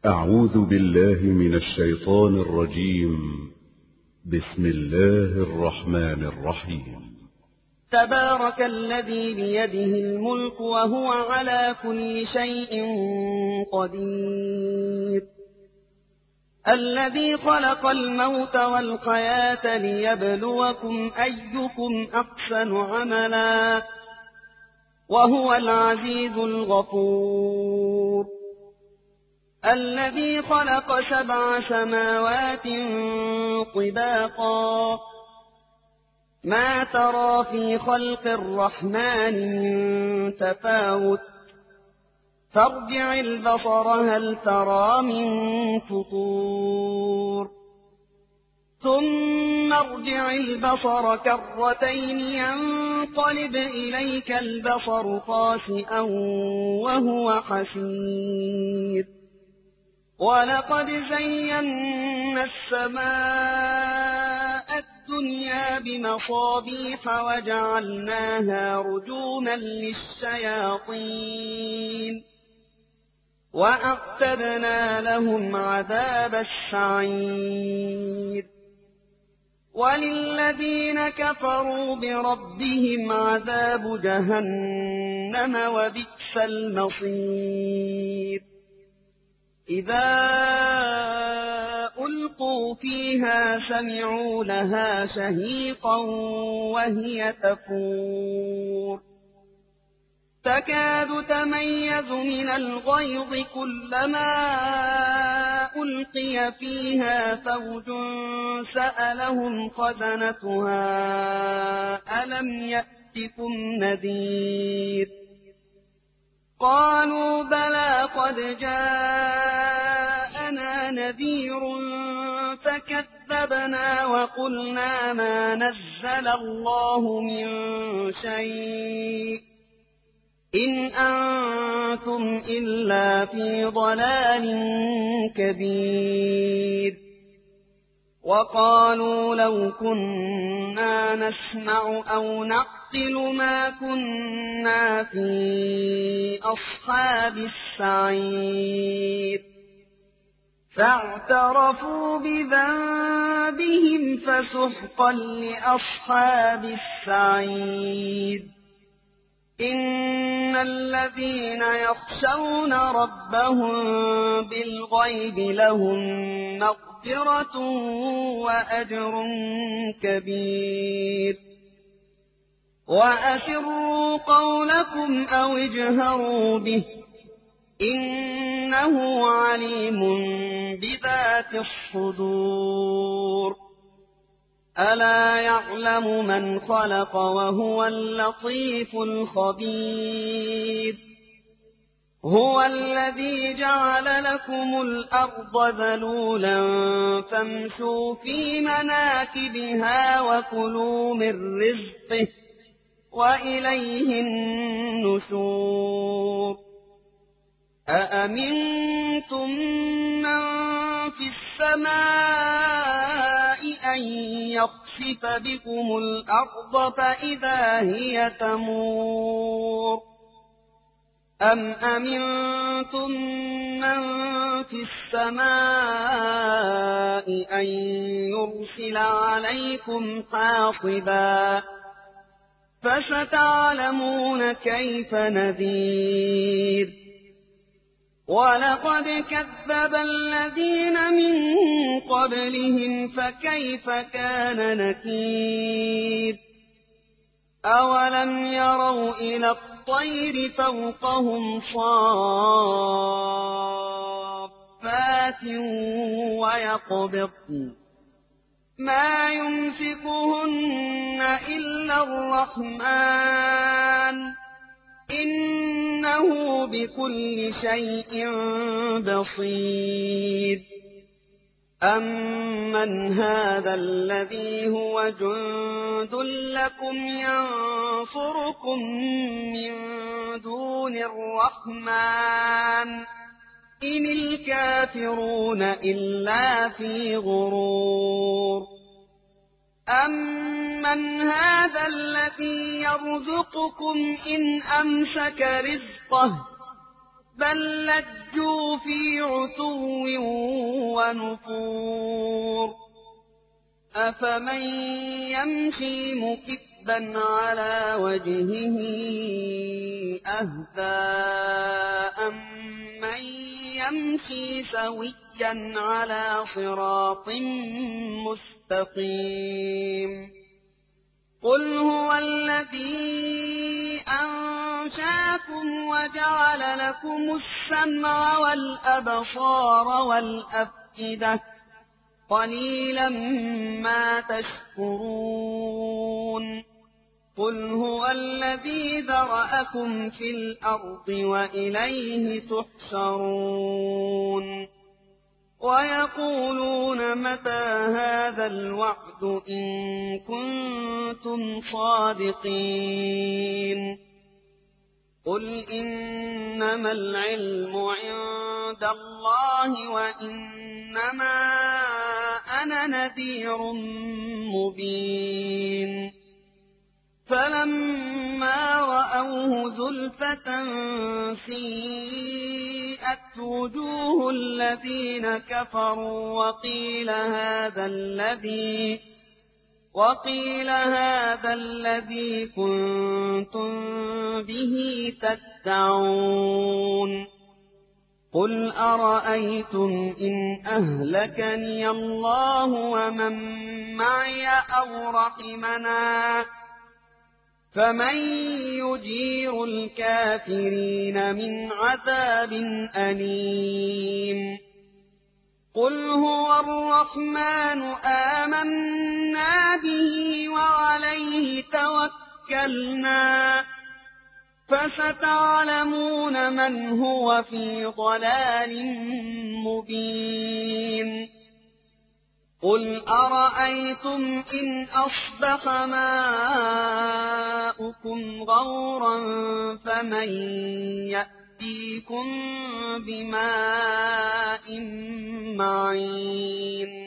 أعوذ بالله من الشيطان الرجيم. بسم الله الرحمن الرحيم. تبارك الذي بيده الملك وهو على كل شيء قدير، الذي خلق الموت والحياة ليبلوكم أيكم أحسن عملا، وهو العزيز الغفور، الذي خلق 7 سماوات طباقا، ما ترى في خلق الرحمن من تفاوت، فارجع البصر هل ترى من فطور، ثم ارجع البصر كرتين ينقلب إليك البصر خاسئا وهو حسير، ولقد زينا السماء الدنيا بمصابيح وجعلناها رجوما للشياطين، وأعتدنا لهم عذاب السعير، وللذين كفروا بربهم عذاب جهنم وبئس المصير. إذا ألقوا فيها سمعوا لها شهيقا وهي تفور، تكاد تميز من الغيظ كلما ألقي فيها فوج سألهم خزنتها ألم يأتكم نذير، قالوا بلى قد جاءنا نذير فكذبنا وقلنا ما نزل الله من شيء إن أنتم إلا في ضلال كبير، وقالوا لو كنا نسمع أو نعقل ما كنا في أصحاب السعير، فاعترفوا بذنبهم فسحقا لأصحاب السعير. إن الذين يخشون ربهم بالغيب لهم مغفرة وأجر كبير، وأسروا قولكم أو اجهروا به إنه عليم بذات الصدور. ألا يعلم من خلق وهو اللطيف الخبير. هو الذي جعل لكم الأرض ذلولا فامشوا في مناكبها وكلوا من رزقه وإليه النشور. أأمنتم من في السماء أن يخسف بكم الأرض فإذا هي تمور، أم أمنتم من في السماء أن يرسل عليكم حاصبا، فستعلمون كيف نذير. ولقد كذب الذين من قبلهم فكيف كان نكير. أولم يروا إلى الطير فوقهم صافات ويقبضن ما يمسكهن إلا الرحمن إنه بكل شيء بصير. أمن هذا الذي هو جند لكم ينصركم من دون الرحمن إن الكافرون إلا في غرور. أمن هذا الذي يرزقكم إن أمسك رزقه بل لجوا لجوا في عتو ونفور أفمن يمشي مكبا على وجهه أهدى أمن يمشي سويا على صراط مستقيم قل هو الذي أنشاكم وجعل لكم السمع والأبصار والأفئدة قليلا ما تشكرون قل هو الذي ذرأكم في الأرض وإليه تحشرون ويقولون متى هذا الوعد إن كنتم صادقين قل إنما العلم عند الله وإنما أنا نذير مبين فلما رأوه زلفة سيئت وجوه الذين كفروا وقيل هذا الذي كنتم به تدعون قل أرأيتم إن أهلكني الله ومن معي أو رحمنا فمن يجير الكافرين من عذاب أليم قل هو الرحمن آمنا به وعليه توكلنا فستعلمون من هو في ضلال مبين قل أرأيتم إن أصبح ماؤكم غورا فمن يأتيكم بماء معين